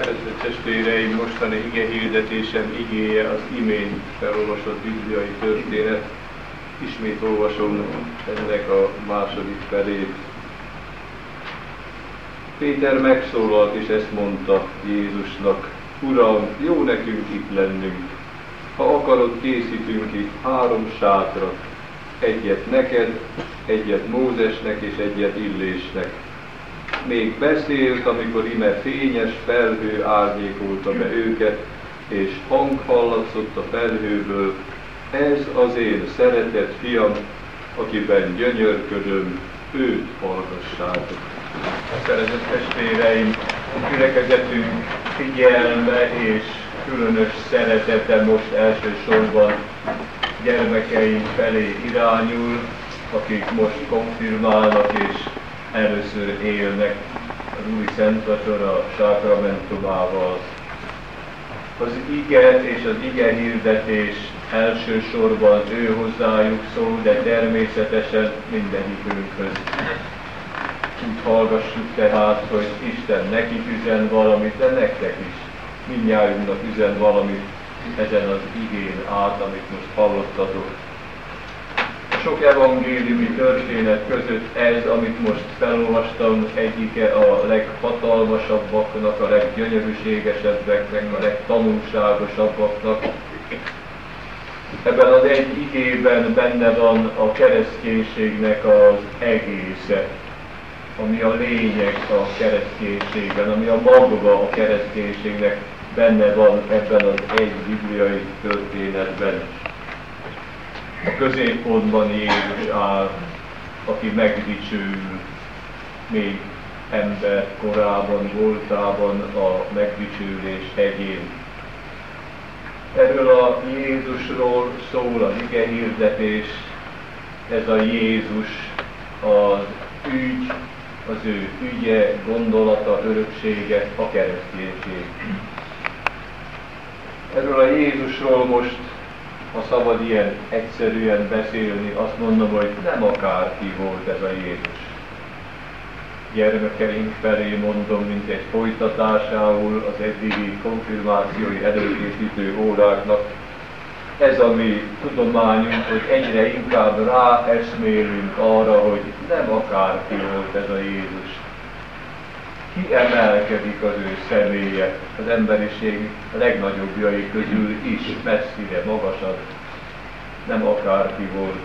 Kedves testvéreim, mostani ige hirdetésem igéje az imént felolvasott bibliai történet. Ismét olvasom ennek a második felét. Péter megszólalt és ezt mondta Jézusnak: Uram, jó nekünk itt lennünk. Ha akarod, készítünk itt 3 sátrat. Egyet neked, egyet Mózesnek és egyet Illésnek. Még beszélt, amikor ime fényes felhő árnyékolta be őket, és hang hallatszott a felhőből: ez az én szeretett fiam, akiben gyönyörködöm, őt hallgassátok. Szeretett testvéreim, gyülekezetünk figyelme és különös szeretete most elsősorban gyermekeink felé irányul, akik most konfirmálnak és először élnek az Úri Szent Vacsora sákramentumával. Az ige és az ige hirdetés elsősorban ő hozzájuk szól, de természetesen mindenikünkhöz. Úgy hallgassuk tehát, hogy Isten nekik üzen valamit, de nektek is, mindnyájunknak üzen valamit ezen az igén át, amit most hallottatok. A sok evangéliumi történet között ez, amit most felolvastam, egyike a leghatalmasabbaknak, a leggyönyörűségesebbeknek, a legtanulságosabbaknak. Ebben az egy igében benne van a kereszténységnek az egésze, ami a lényeg a kereszténységben, ami a magva a kereszténységnek benne van ebben az egy bibliai történetben. A középpontban Jézus áll, aki megdicsőül, még ember korában, voltában a megdicsőlés hegyén. Erről a Jézusról szól az ige hirdetés, ez a Jézus az ügy, az ő ügye, gondolata, öröksége, a kereszténység. Erről a Jézusról most, ha szabad ilyen egyszerűen beszélni, azt mondom, hogy nem akárki volt ez a Jézus. Gyermekeink felé mondom, mint egy folytatásául az eddigi konfirmációi előkészítő óráknak. Ez a mi tudományunk, hogy egyre inkább ráeszmélünk arra, hogy nem akárki volt ez a Jézus. Kiemelkedik az ő személye, az emberiség legnagyobbjai közül is, messzire, magasabb. Nem akárki volt.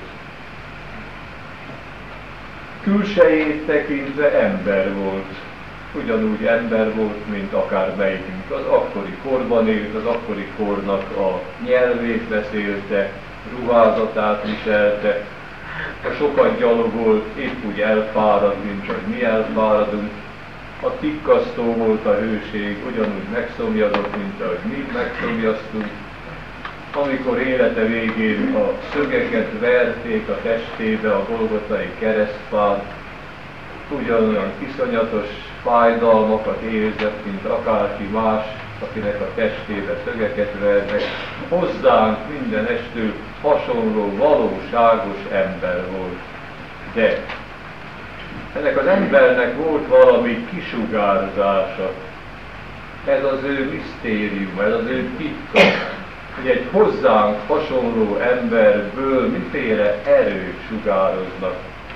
Külsejét tekintve ember volt. Ugyanúgy ember volt, mint akármelyikünk. Az akkori korban élt, az akkori kornak a nyelvét beszélte, ruházatát viselte. Ha sokat gyalogolt, épp úgy elfárad, mint hogy mi elfáradunk. A tikkasztó volt a hőség, ugyanúgy megszomjazott, mint ahogy mi megszomjaztunk. Amikor élete végén a szögeket verték a testébe a Golgotai keresztfán, ugyanolyan iszonyatos fájdalmakat érzett, mint akárki más, akinek a testébe szögeket vernek. Hozzánk mindenestől hasonló, valóságos ember volt. De ennek az embernek volt valami kisugárzása. Ez az ő misztérium, ez az ő titka, hogy egy hozzánk hasonló emberből miféle erők sugároznak.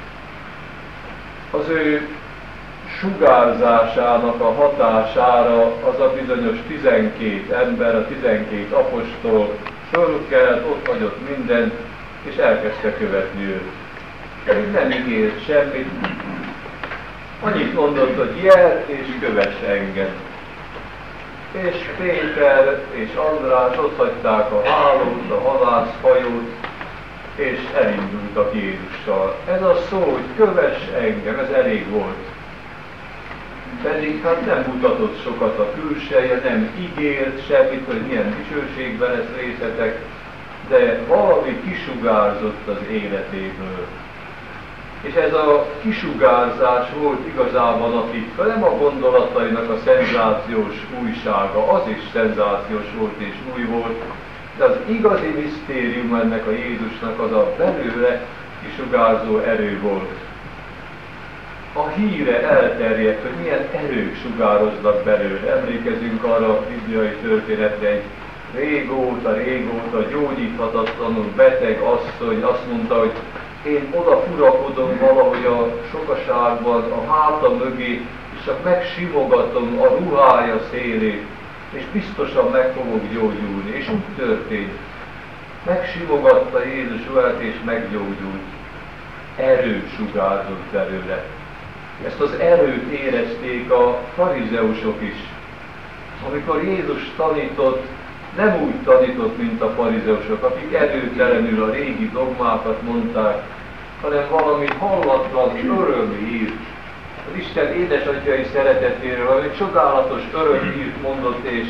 Az ő sugárzásának a hatására az a bizonyos 12 ember, a 12 apostol fölkelt, ott hagyott mindent, és elkezdte követni őt. Pedig nem ígért semmit. Annyit mondott, hogy jel és kövess engem. És Péter és András ott hagyták a hálót, a halászhajót, és elindultak Jézussal. Ez a szó, hogy kövess engem, ez elég volt. Pedig hát nem mutatott sokat a külseje, nem ígért semmit, hogy milyen dicsőségben lesz részletek, de valami kisugárzott az életéből. És ez a kisugárzás volt igazában a titka, nem a gondolatainak a szenzációs újsága, az is szenzációs volt és új volt, de az igazi misztérium ennek a Jézusnak az a belőle kisugárzó erő volt. a híre elterjedt, hogy milyen erők sugároznak belőle. Emlékezünk arra a bibliai történetre, egy régóta gyógyíthatatlanul beteg asszony azt mondta, hogy én oda furakodom valahogy a sokaságban, a háta mögé, és csak megsimogatom a ruhája szélét, és biztosan meg fogok gyógyulni. És úgy történt. Megsimogatta Jézus ruháját, és meggyógyult. Erő sugárzott belőle. Ezt az erőt érezték a farizeusok is. Amikor Jézus tanított, nem úgy tanított, mint a farizeusok, akik erőtelenül a régi dogmákat mondták, hanem valami hallatlan örömhírt, az Isten édesatjai szeretetéről, valami csodálatos örömhírt mondott, és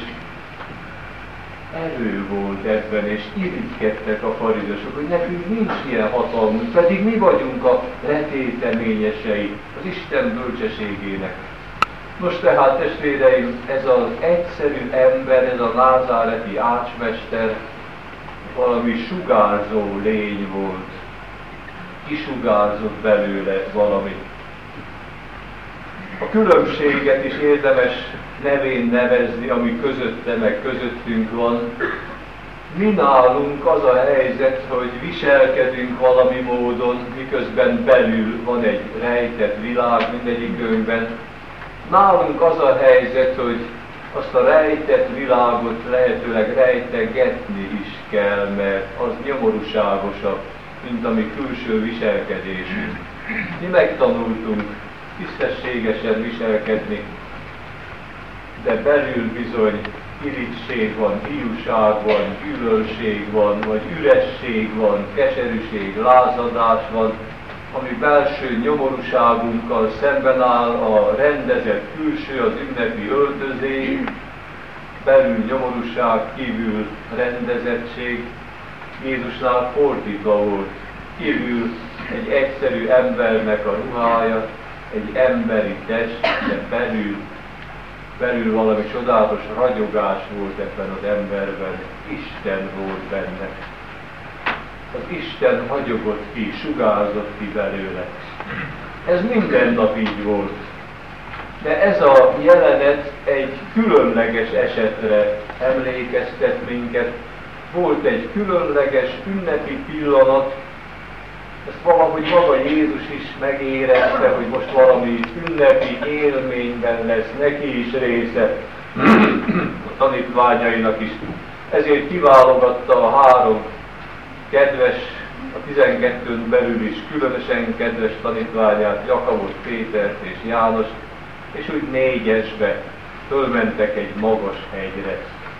erő volt ebben, és irigykedtek a farizeusok, hogy nekünk nincs ilyen hatalmunk, pedig mi vagyunk a letéteményesei az Isten bölcsességének. Nos tehát, testvéreim, ez az egyszerű ember, ez a názáreti ácsmester valami sugárzó lény volt. Kisugárzott belőle valamit. A különbséget is érdemes nevén nevezni, ami közötte meg közöttünk van. Mi nálunk az a helyzet, hogy viselkedünk valami módon, miközben belül van egy rejtett világ mindegyikünkben. Nálunk az a helyzet, hogy azt a rejtett világot lehetőleg rejtegetni is kell, mert az nyomorúságosabb, mint a mi külső viselkedésünk. Mi megtanultunk tisztességesen viselkedni, de belül bizony irigység van, hiúság van, gyűlölség van, vagy üresség van, keserűség, lázadás van, ami belső nyomorúságunkkal szemben áll a rendezett külső, az ünnepi öltözék, belül nyomorúság, kívül rendezettség. Jézusnál fordítva volt, kívül egy egyszerű embernek a ruhája, egy emberi test, de belül valami csodálatos ragyogás volt ebben az emberben, Isten volt benne. Az Isten hagyogott ki, sugárzott ki belőle. Ez minden nap így volt. De ez a jelenet egy különleges esetre emlékeztet minket. Volt egy különleges ünnepi pillanat, ezt valahogy maga Jézus is megérezte, hogy most valami ünnepi élményben lesz neki is része, a tanítványainak is. Ezért kiválogatta a három kedves, a 12-ön belül is különösen kedves tanítványát, Jakabot, Pétert és Jánost, és úgy 4-esbe fölmentek egy magas hegyre.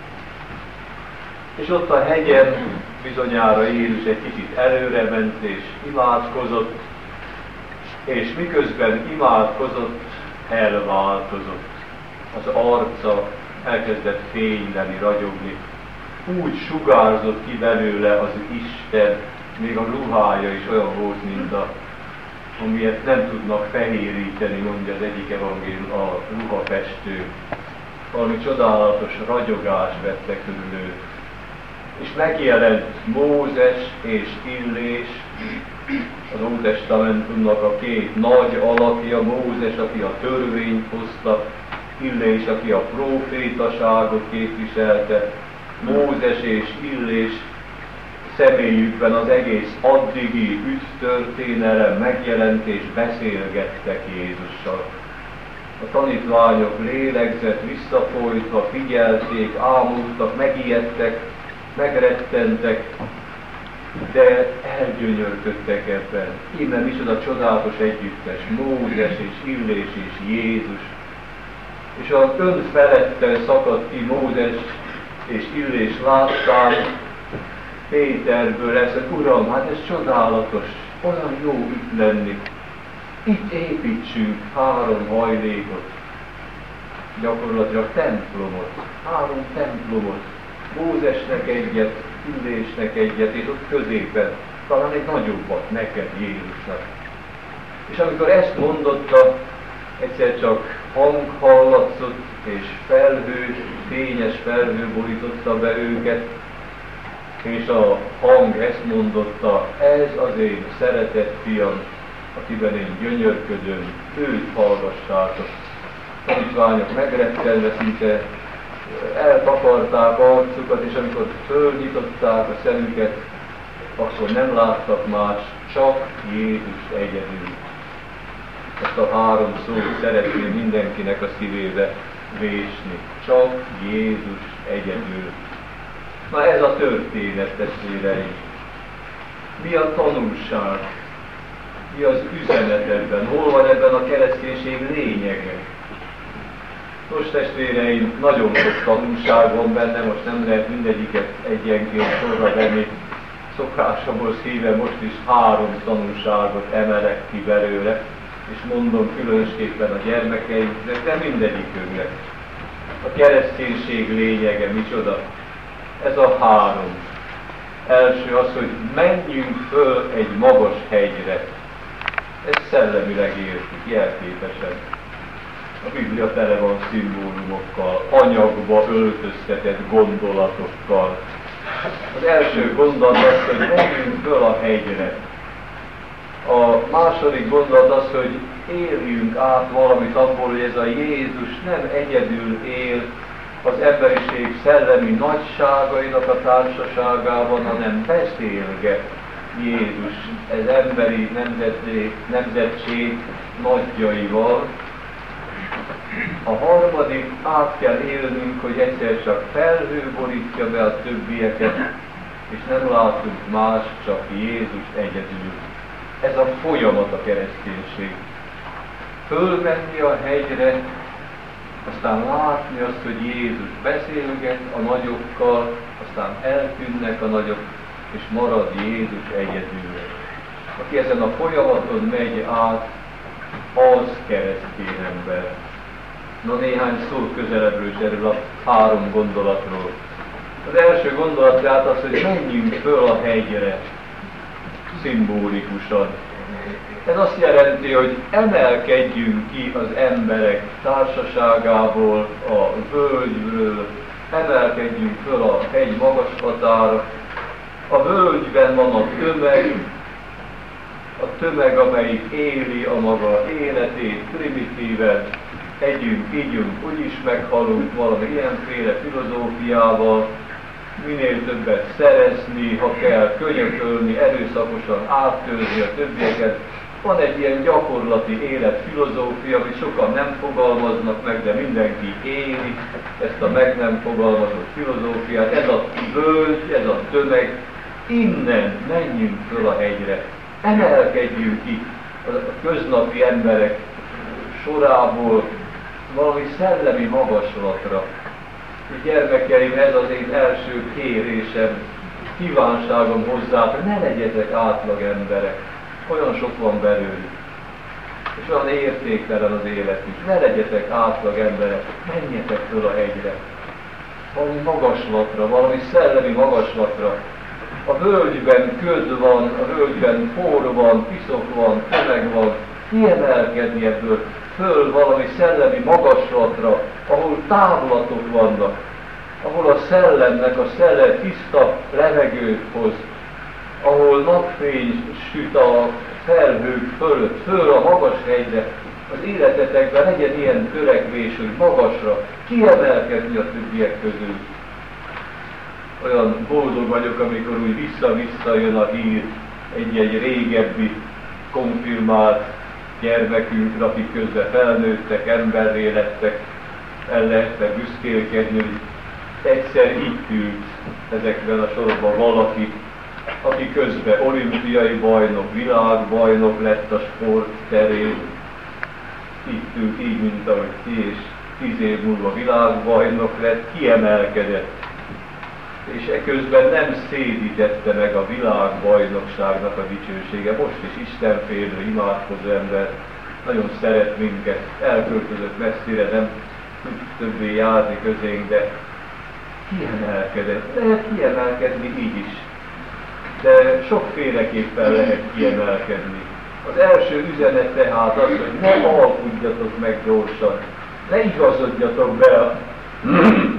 És ott a hegyen bizonyára Jézus egy kicsit előre ment és imádkozott, és miközben imádkozott, elváltozott. Az arca elkezdett fényleni, ragyogni. Úgy sugárzott ki belőle az Isten, még a ruhája is olyan volt, mint amilyet nem tudnak fehéríteni, mondja az egyik evangélium, a ruhafestő. Valami csodálatos ragyogás vette körül őt. És megjelent Mózes és Illés, az Ótestamentumnak a két nagy alakja, Mózes, aki a törvényt hozta, Illés, aki a prófétaságot képviselte. Mózes és Illés személyükben az egész addigi üdvtörténelem megjelent és beszélgettek Jézussal. A tanítványok lélegzett, visszafolytva, figyelték, ámultak, megijedtek, megrettentek, de elgyönyörködtek ebben. Íme micsoda csodálatos együttes, Mózes és Illés és Jézus. És a önfeledten szakadt ki Mózes és Illés láttán Péterből ezt, hogy Uram, hát ez csodálatos, olyan jó itt lenni. Itt építsünk 3 hajlékot, gyakorlatilag templomot, 3 templomot, Mózesnek egyet, Illésnek egyet, és ott középen talán egy nagyobbat neked, Jézusnak. És amikor ezt mondotta, egyszer csak hang hallatszott, és felhő, fényes felhő borította be őket, és a hang ezt mondotta, ez az én szeretett fiam, akiben én gyönyörködöm, őt hallgassátok. Tanítványok megrettenve szinte eltakarták arcukat, és amikor fölnyitották a szemüket, akkor nem láttak más, csak Jézus egyedül. Ezt a 3 szót szeretném mindenkinek a szívébe vésni. Csak Jézus egyedül. Na ez a történet, testvéreim. Mi a tanulság? Mi az üzenet ebben? Hol van ebben a kereszténység lényege? Nos, testvéreim, nagyon sok tanulság van benne, most nem lehet mindegyiket egyenként sorra venni. Szokásomból szíve most is 3 tanulságot emelek ki belőle, és mondom különösképpen a gyermekeinknek, de mindegyikünknek. A kereszténység lényege micsoda? Ez a 3. Első az, hogy menjünk föl egy magas hegyre. Ezt szellemileg értjük, jelképesen. A Biblia tele van szimbólumokkal, anyagba öltöztetett gondolatokkal. Az első gondolat az, hogy menjünk föl a hegyre. A második gondolat az, hogy éljünk át valamit abból, hogy ez a Jézus nem egyedül él az emberiség szellemi nagyságainak a társaságában, hanem beszélget Jézus ez emberi nemzetség nagyjaival. A harmadik, át kell élnünk, hogy egyszer csak felhő borítja be a többieket, és nem látunk más, csak Jézus egyedül. Ez a folyamat a kereszténység. Fölmenni a hegyre, aztán látni azt, hogy Jézus beszélget a nagyokkal, aztán eltűnnek a nagyok, és marad Jézus egyedül. Aki ezen a folyamaton megy át, az keresztény ember. Na néhány szó közelebbről is erről a 3 gondolatról. Az első gondolat tehát az, hogy menjünk föl a hegyre, szimbolikusan. Ez azt jelenti, hogy emelkedjünk ki az emberek társaságából, a völgyről, emelkedjünk föl a hegy magaslatára. A völgyben van a tömeg, amelyik éli a maga életét primitíven, együnk, ígyünk, úgyis meghalunk valami ilyenféle filozófiával, minél többet szerezni, ha kell, könyökölni, erőszakosan áttörni a többieket. Van egy ilyen gyakorlati életfilozófia, amit sokan nem fogalmaznak meg, de mindenki éli ezt a meg nem fogalmazott filozófiát. Ez a völgy, ez a tömeg, innen menjünk föl a hegyre, emelkedjünk ki a köznapi emberek sorából valami szellemi magaslatra. Gyermekeim, ez az én első kérésem, kívánságom hozzá, hogy ne legyetek átlag emberek. Olyan sok van belőlük. És olyan értéktelen az életük. Ne legyetek átlag emberek, menjetek föl a hegyre. Valami magaslatra, valami szellemi magaslatra. A völgyben köd van, a völgyben por van, piszok van, tömeg van. Kiemelkedni ebből föl valami szellemi magaslatra, ahol távlatok vannak, ahol a szellemnek a szelle tiszta levegőt hoz, ahol napfény süt a felhők fölött, föl a magas hegyre. Az életetekben legyen ilyen törekvés, hogy magasra, kiemelkedni a többiek közül. Olyan boldog vagyok, amikor úgy vissza-vissza jön a hír egy-egy régebbi konfirmált gyermekünkre, akik közben felnőttek, emberré lettek, el lehettek büszkélkedni, hogy egyszer itt ült ezekben a sorokban valaki, aki közben olimpiai bajnok, világbajnok lett a sport terén. Itt ült így, mint ahogy ti, és 10 év múlva világbajnok lett, kiemelkedett. És eközben nem szédítette meg a világbajnokságnak a dicsősége. Most is istenfélő, imádkozó ember, nagyon szeret minket, elköltözött messzire, nem tud többé járni közénk, de kiemelkedett. Lehet kiemelkedni így is, de sokféleképpen lehet kiemelkedni. Az első üzenet tehát az, hogy ne alkudjatok meg gyorsan, ne igazodjatok be a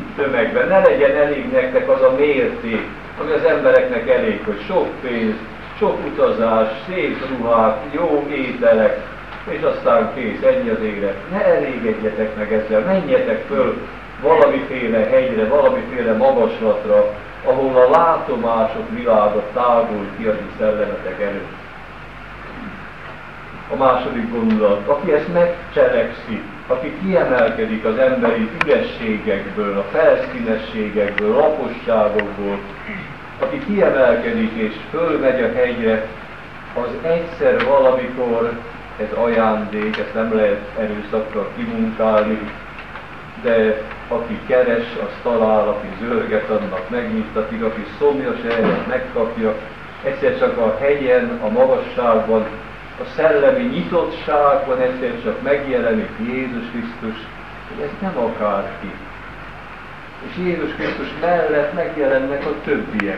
tömegben, ne legyen elég nektek az a mérték, ami az embereknek elég, hogy sok pénz, sok utazás, szép ruhák, jó ételek, és aztán kész, ennyi az élet. Ne elégedjetek meg ezzel, menjetek föl valamiféle hegyre, valamiféle magaslatra, ahol a látomások világa tágul ki az szellemetek előtt. A második gondolat, aki ezt megcselekszi, aki kiemelkedik az emberi ürességekből, a felszínességekből, laposságokból, aki kiemelkedik és fölmegy a hegyre, az egyszer valamikor, ez ajándék, ezt nem lehet erőszakkal kimunkálni, de aki keres, az talál, aki zörget, annak megnyittatik, aki szomjas, erre megkapja. Egyszer csak a hegyen, a magasságban, a szellemi nyitottságban egyszer csak megjelenik Jézus Krisztus, hogy ez nem akárki. És Jézus Krisztus mellett megjelennek a többiek.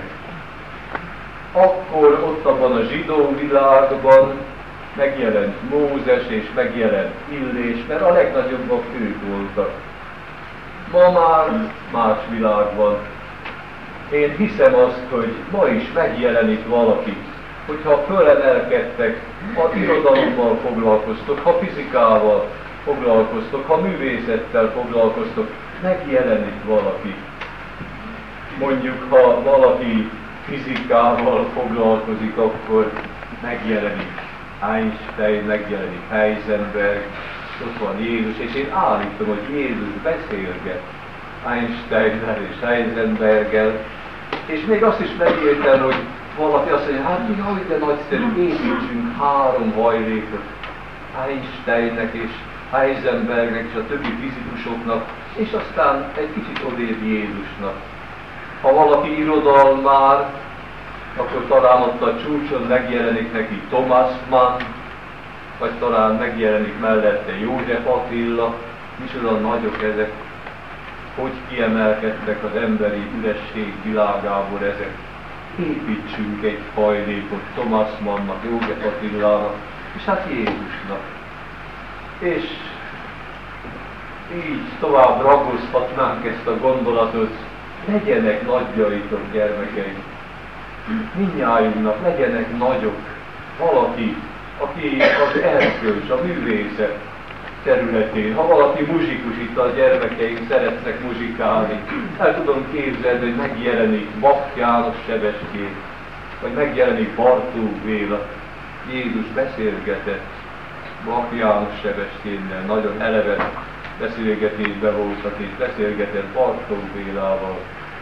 Akkor ott abban a zsidó világban megjelent Mózes és megjelent Illés, mert a legnagyobbak ők voltak. Ma már más világban. Én hiszem azt, hogy ma is megjelenik valaki, hogyha fölemelkedtek, ha irodalommal foglalkoztok, ha fizikával foglalkoztok, ha művészettel foglalkoztok, megjelenik valaki. Mondjuk, ha valaki fizikával foglalkozik, akkor megjelenik Einstein, megjelenik Heisenberg, ott van Jézus, és én állítom, hogy Jézus beszélget Einsteinnel és Heisenberggel, és még azt is megértem, hogy valaki azt mondja, hát jaj, de nagyszerű, építsünk 3 hajlékot Einsteinnek és Heisenbergnek és a többi fizikusoknak, és aztán egy kicsit odébb Jézusnak. Ha valaki irodalmár, akkor talán ott a csúcson megjelenik neki Thomas Mann, vagy talán megjelenik mellette József Attila, micsoda nagyok ezek, hogy kiemelkedtek az emberi üresség világából ezek. Építsünk egy hajlékot Thomas Mannnak, József Attilának, és hát Jézusnak. És így tovább ragozhatnánk ezt a gondolatot, legyenek nagyjaitok, gyermekeim. Mindnyájunknak legyenek nagyok, valaki, aki az erkölcs, a művészet területén. Ha valaki muzsikus, itt a gyermekeim szeretnek muzsikálni, el tudom képzelni, hogy megjelenik Bach János Sebestyén, vagy megjelenik Bartók Béla. Jézus beszélgetett Bach János Sebestyénnel, nagyon eleven beszélgetésben voltak, és beszélgetett Bartók Bélával.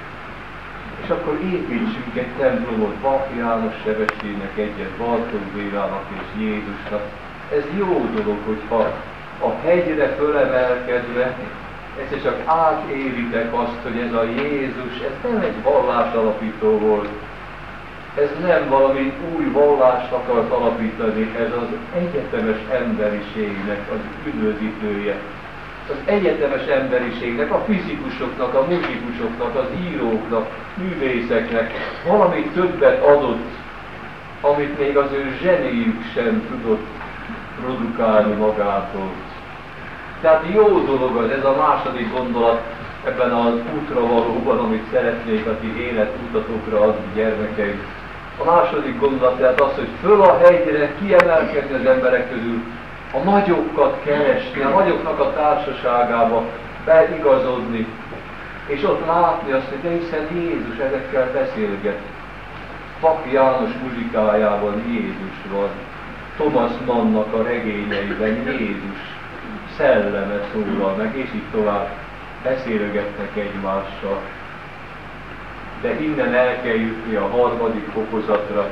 És akkor építsünk egy templomot Bach János Sebestyénnek, egyet Bartók Bélának és Jézusnak. Ez jó dolog, hogyha a hegyre fölemelkedve egyszer csak átéritek azt, hogy ez a Jézus, ez nem egy vallásalapító volt. Ez nem valami új vallást akart alapítani, ez az egyetemes emberiségnek az üdvözítője. Az egyetemes emberiségnek, a fizikusoknak, a muzsikusoknak, az íróknak, művészeknek valami többet adott, amit még az ő zseniük sem tudott produkálni magától. Tehát jó dolog az, ez a második gondolat ebben az útra valóban, amit szeretnék a ti életutatokra adni, gyermekeim. A második gondolat tehát az, hogy föl a hegyre kiemelkedni az emberek közül, a nagyokat keresni, a nagyoknak a társaságába beigazodni, és ott látni azt, hogy de hiszen Jézus ezekkel beszélget. Bach János muzsikájában Jézus van, Thomas Mannnak a regényeiben Jézus szelleme szólal meg, és így tovább beszélgetnek egymással. De innen el kell jutni a harmadik fokozatra.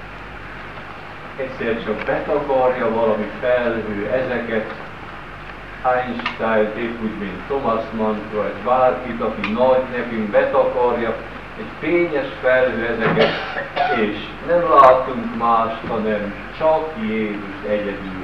Egyszer csak betakarja valami felhő ezeket, Einstein, épp úgy, mint Thomas Mann, vagy bárkit, aki nagy, nekünk betakarja, egy fényes felhő ezeket, és nem látunk mást, hanem csak Jézus egyedül.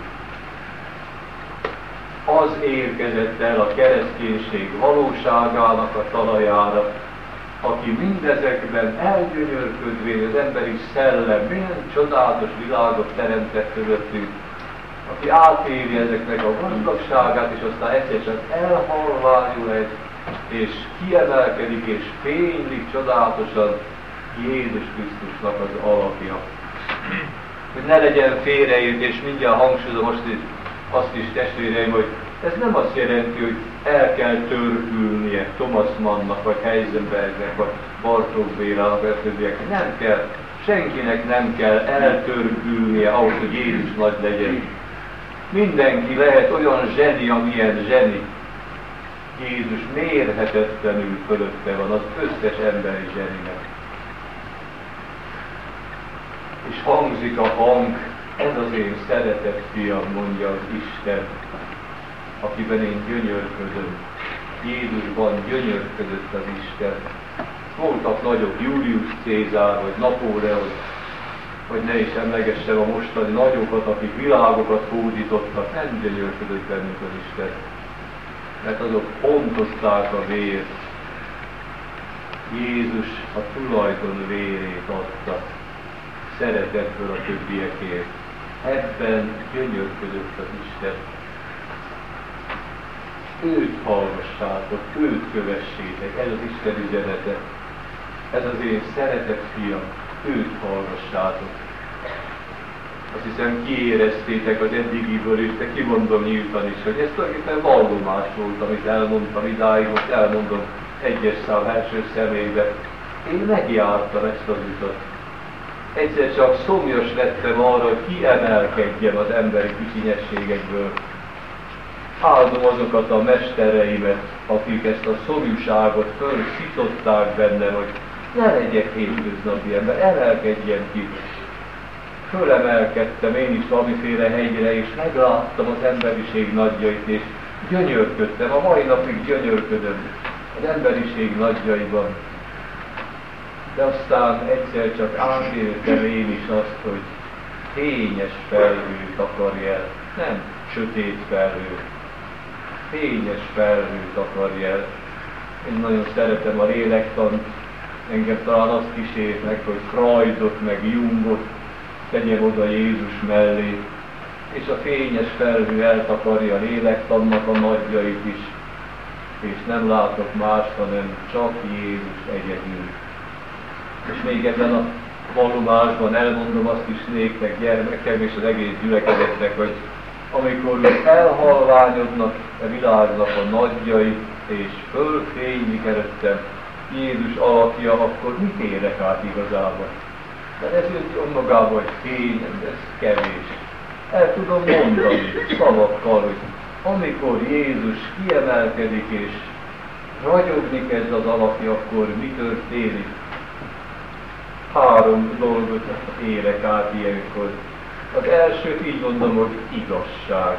Az érkezett el a kereszténység valóságának a talajára, aki mindezekben elgyönyörködvén az emberi szellem, milyen csodálatos világot teremtett közöttünk, aki átéri ezeknek a gazdagságát, és aztán egyszer csak elhalványul és kiemelkedik, és fénylik csodálatosan Jézus Krisztusnak az alakja. hogy ne legyen félreértés, mindjárt hangsúlyozom most azt is, testvéreim, hogy ez nem azt jelenti, hogy el kell törpülnie Thomas Mannnak, vagy Heisenbergnek, vagy Bartók Bélának, vagy többieknek. Nem kell, senkinek nem kell eltörpülnie ahhoz, hogy Jézus nagy legyen. Mindenki lehet olyan zseni, amilyen zseni. Jézus mérhetetlenül fölötte van az összes emberi zseninek. És hangzik a hang, ez az én szeretett fiam, mondja az Isten, akiben én gyönyörködöm. Jézusban gyönyörködött az Isten. Voltak nagyok, Julius Cézár, vagy Napóleon, hogy ne is emlegessem a mostani nagyokat, akik világokat hódítottak, nem gyönyörködött bennük az Isten. Mert azok pontozták a vért. Jézus a tulajdon vérét adta, szeretetből a többiekért. Ebben gyönyörködött az Isten. Őt hallgassátok, őt kövessétek, ez az Isten üzenete. Ez az én szeretett fiam, őt hallgassátok. Azt hiszem kiéreztétek az eddigiből, és te kimondom nyíltan is, hogy ez tulajdonképpen vallomás volt, amit elmondtam idáig, most elmondom egyes szám első személybe. Én megjártam ezt az utat. Egyszer csak szomjas lettem arra, hogy kiemelkedjem az emberi kicsinyességekből. Áldom azokat a mestereimet, akik ezt a szomjúságot fölszították bennem, hogy ne legyek hétköznapi ember, emelkedjem ki. Fölemelkedtem én is valamiféle hegyre, és megláttam az emberiség nagyjait, és gyönyörködtem, a mai napig gyönyörködöm az emberiség nagyjaiban. De aztán egyszer csak átéltem én is azt, hogy fényes felhőt akarj el, nem sötét felhő. Fényes felhőt akarj el. Én nagyon szeretem a lélektant, engem talán azt kísért meg, hogy Freudot meg Jungot tegyem oda Jézus mellé, és a fényes felhő eltakarja a lélektannak a nagyjait is, és nem látok más, hanem csak Jézus egyedül. És még ebben a vallomásban elmondom azt is néktek, gyermekem, és az egész gyülekezetnek, hogy amikor elhalványodnak a világnak a nagyjai, és fölfénylik előttem Jézus alakja, akkor mit érek át igazából? Mert ez önmagában egy fény, ez kevés. El tudom mondani szavakkal, hogy amikor Jézus kiemelkedik és ragyogni kezd az alakja, akkor mi történik? 3 dolgot érek át ilyenkor. Az elsőt így mondom, hogy igazság.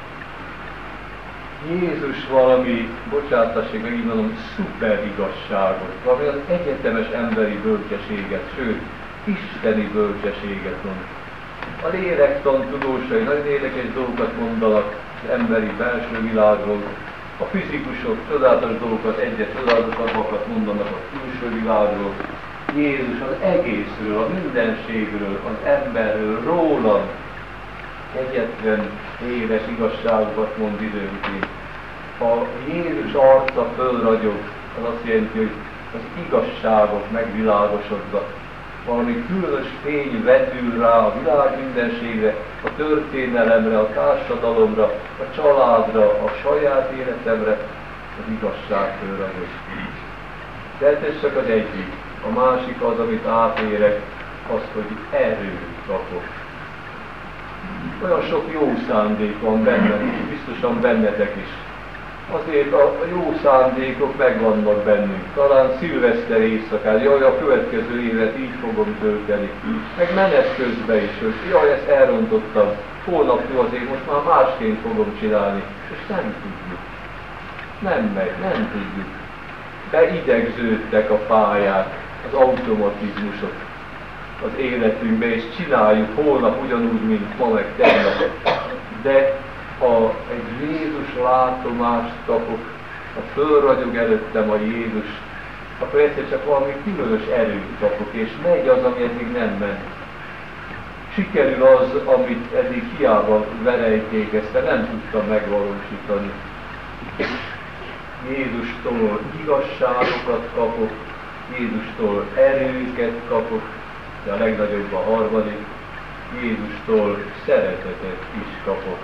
Jézus valami, bocsántassék, meg így mondom, szuper igazságot, valami az egyetemes emberi bölcsességet, sőt, isteni bölcsességet mond. A lélektan tudósai nagyon érdekes dolgokat mondanak az emberi belső világról, a fizikusok csodálatos dolgokat, egyet csodálatokat mondanak a külső világról. Jézus az egészről, a mindenségről, az emberről, rólam egyetlen éles igazságokat mond időnként. Ha Jézus arca fölragyog, az azt jelenti, hogy az igazságok megvilágosodva. Valami különös fény vetül rá a világ mindenségre, a történelemre, a társadalomra, a családra, a saját életemre, az igazság fölragyog. De ez csak az egyik. A másik az, amit átérek, az, hogy erőt kapok. Olyan sok jó szándék van bennem, biztosan bennetek is. Azért a jó szándékok megvannak bennünk. Talán szilveszter éjszakán, jaj, a következő évet így fogom tölteni. Meg menet közben is, hogy jaj, ezt elrontottam. Holnaptól azért most már másként fogom csinálni. És nem tudjuk. Nem megy, nem tudjuk. Beidegződtek a pályák, az automatizmusok az életünkbe, és csináljuk holnap ugyanúgy, mint ma meg tegnap. De ha egy Jézus látomást kapok, ha fölragyog előttem a Jézus, akkor egyszer csak valami különös erőt kapok, és megy az, ami eddig nem ment. Sikerül az, amit eddig hiába verejtékezte, nem tudtam megvalósítani. Jézustól igazságokat kapok, Jézustól erőket kapok, de a legnagyobb a harmadik, Jézustól szeretetet is kapok.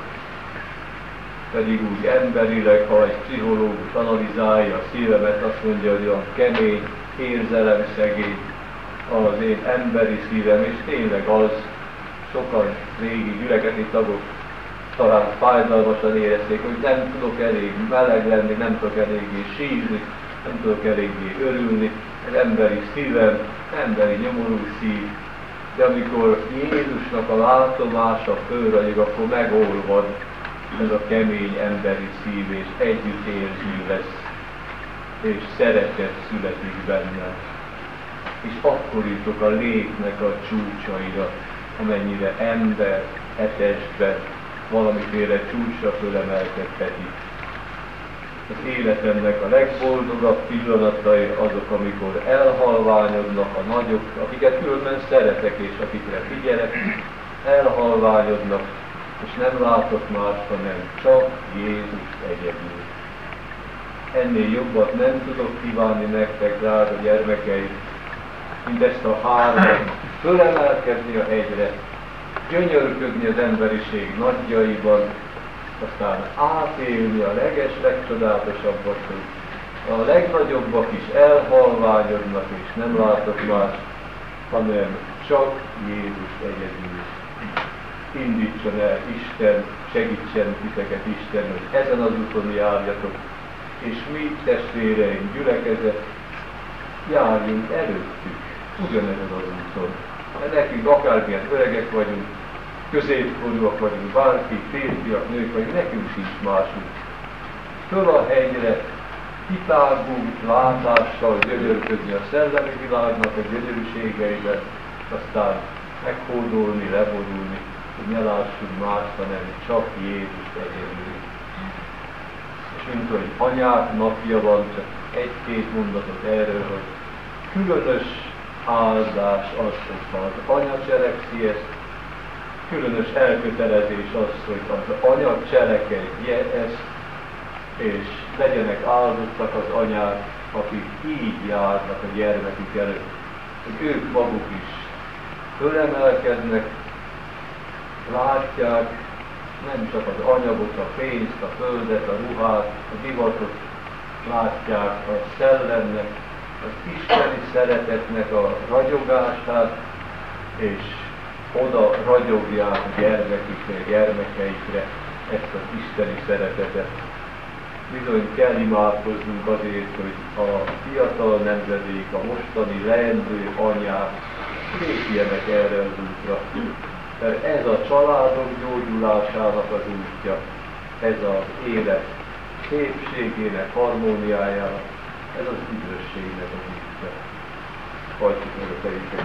Pedig úgy emberileg, ha egy pszichológus analizálja a szívemet, azt mondja, hogy olyan kemény, érzelemszegény az én emberi szívem, és tényleg az, sokan régi gyülekezeti tagok talán fájdalmasan érezték, hogy nem tudok elég meleg lenni, nem tudok eléggé sírni, nem tudok eléggé örülni, az emberi szívem, emberi nyomorú szív, de amikor Jézusnak a látomása fölragyog, akkor megolvad ez a kemény emberi szív, és együttérző lesz, és szeretet születik benne. És akkor jutok a létnek a csúcsaira, amennyire ember etestben valamiféle csúcsra fölemelkedhetik. Az életemnek a legboldogabb pillanatai azok, amikor elhalványodnak a nagyok, akiket különben szeretek és akikre figyelek, elhalványodnak, és nem látok más, hanem csak Jézus egyedül. Ennél jobbat nem tudok kívánni nektek, drága gyermekeim, mint ezt a hármat, fölemelkedni a hegyre, gyönyörködni az emberiség nagyjaiban, aztán átélni a legcsodálatosabbak, hogy a legnagyobbak is elhalványodnak, és nem látok más, hanem csak Jézus egyedül. Indítson el Isten, segítsen titeket Isten, hogy ezen az úton járjatok, és mi, testvéreim, gyülekezet, járjunk előttük, ugyanezen az úton. Mert nekünk akármilyen öregek vagyunk, középkorúak vagyunk, bárki, férfiak, nők vagyunk, nekünk sincs másunk. Föl a hegyre, kitágult látással gyönyörködni a szellemi világnak a gyönyörűségeiben, aztán meghódolni, leborulni, hogy ne lássunk más, hanem csak Jézus egyedül. És mint hogy anyák napja van, csak egy-két mondatot erről, hogy különös áldás az, hogyha az anya cselekszi ezt, különös elkötelezés az, hogy az anya cselekedje ezt, és legyenek áldottak az anyák, akik így járnak a gyermekük előtt, hogy ők maguk is fölemelkednek, látják nem csak az anyagot, a pénzt, a földet, a ruhát, a divatot, látják a szellemnek, az isteni szeretetnek a ragyogását, és oda ragyogják a gyermekeikre ezt az isteni szeretetet. Bizony kell imádkoznunk azért, hogy a fiatal nemzedék, a mostani leendő anyák lépjenek erre az útra. Mert ez a családok gyógyulásának az útja, ez az élet szépségének, harmóniájának, ez az üdvösségnek az útja. Hajtsuk meg a fejünket,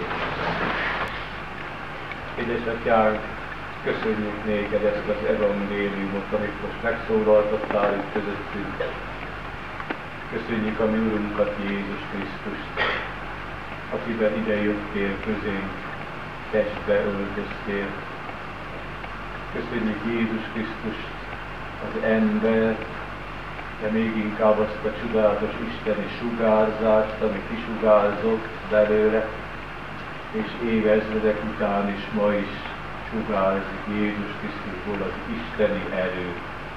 Édesatyánk, köszönjük néked ezt az evangéliumot, amit most megszólaltattál itt közöttünk. Köszönjük a mi Urunkat, Jézus Krisztust, akiben idejöttél közénk, testbe öltöztél. Köszönjük Jézus Krisztust, az ember, de még inkább azt a csodálatos isteni sugárzást, ami kisugárzott belőle, és évezredek után is ma is sugárzik Jézus Krisztusból az isteni erő.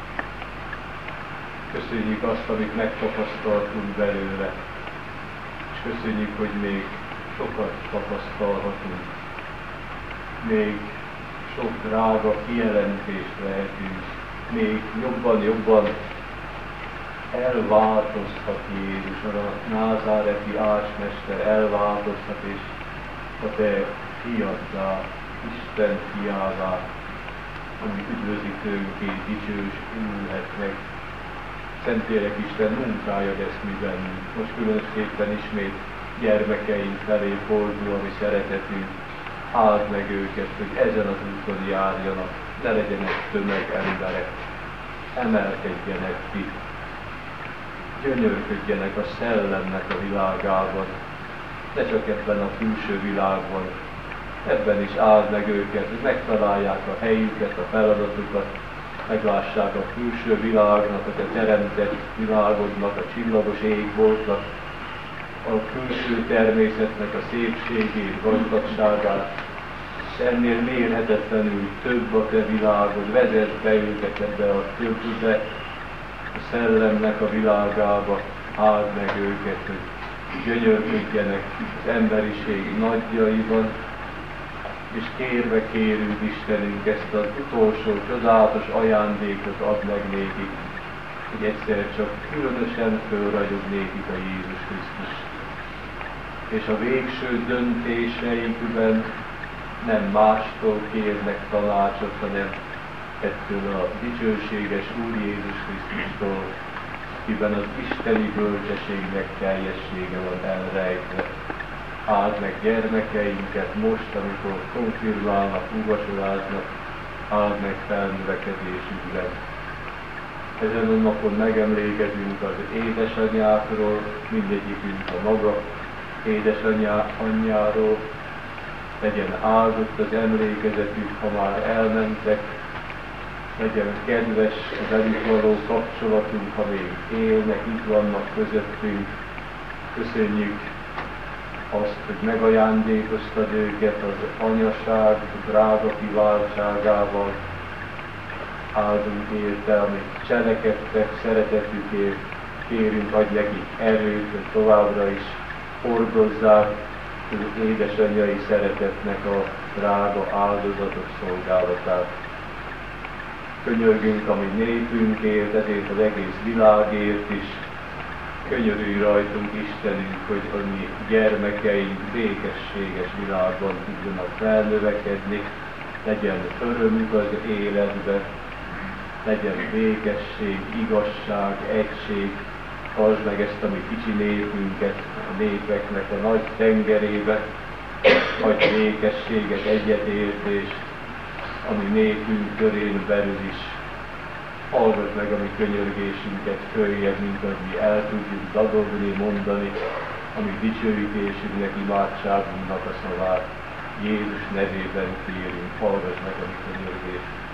Köszönjük azt, amit megtapasztaltunk belőle, és köszönjük, hogy még sokat tapasztalhatunk. Még sok drága kijelentést lehetünk, még jobban elváltozhat Jézus, a názáreti ácsmester elváltozhat, és a te fiaddá, Isten fiává, ami üdvözítőnké dicsősülhet meg. Szentlélek Isten, munkáljad ezt mi bennünk. Most különösképpen ismét gyermekeink felé fordul a mi szeretetünk. Áld meg őket, hogy ezen az úton járjanak, ne legyenek tömegemberek, emelkedjenek ki, gyönyörködjenek a szellemnek a világában, ne csak ebben a külső világban, ebben is áld meg őket, hogy megtalálják a helyüket, a feladatukat, meglássák a külső világnak, a te teremtett világodnak, a csillagos égboltnak, a külső természetnek a szépségét, gazdagságát, és ennél mérhetetlenül több a te világod, vezet be őket ebbe a többbe, a szellemnek a világába, áld meg őket, hogy gyönyörködjenek az emberiség nagyjaiban, és kérve kérünk Istenünk ezt az utolsó csodálatos ajándékot add meg nékik, hogy egyszer csak különösen fölragyog nékik a Jézus Krisztus. És a végső döntéseikben nem mástól kérnek tanácsot, hanem ettől a dicsőséges Úr Jézus Krisztustól, akiben az isteni bölcsességnek teljessége van elrejtve. Áld meg gyermekeinket most, amikor konfirmálnak, ugasoláznak, áld meg felnövekedésükben. Ezen a napon megemlékezünk az édesanyákról, mindegyikünk a maga édesanyjáról, legyen áldott az emlékezetük, ha már elmentek, legyen kedves a velük való kapcsolatunk, ha még élnek, itt vannak közöttünk. Köszönjük azt, hogy megajándékoztad őket az anyaság drága kiváltságával. Áldunk érte, amit cselekedtek, szeretetükért, kérünk, adj nekik erőt, hogy továbbra is hordozzák az édesanyjai szeretetnek a drága áldozatos szolgálatát. Könyörgünk a mi népünkért, ezért az egész világért is. Könyörülj rajtunk, Istenünk, hogy a mi gyermekeink békességes világban tudjanak felnövekedni, legyen örömük az életbe, legyen békesség, igazság, egység. Tartsd meg ezt a mi kicsi népünket, a népeknek a nagy tengerébe, adj békességet, egyetértést, a mi népünk körén belül is. Hallgass meg a mi könyörgésünket följebb, mint ahogy mi el tudjuk dadogni, mondani, a mi dicsőítésünknek, imádságunknak a szavát. Jézus nevében kérünk, hallgass meg a mi könyörgésünket.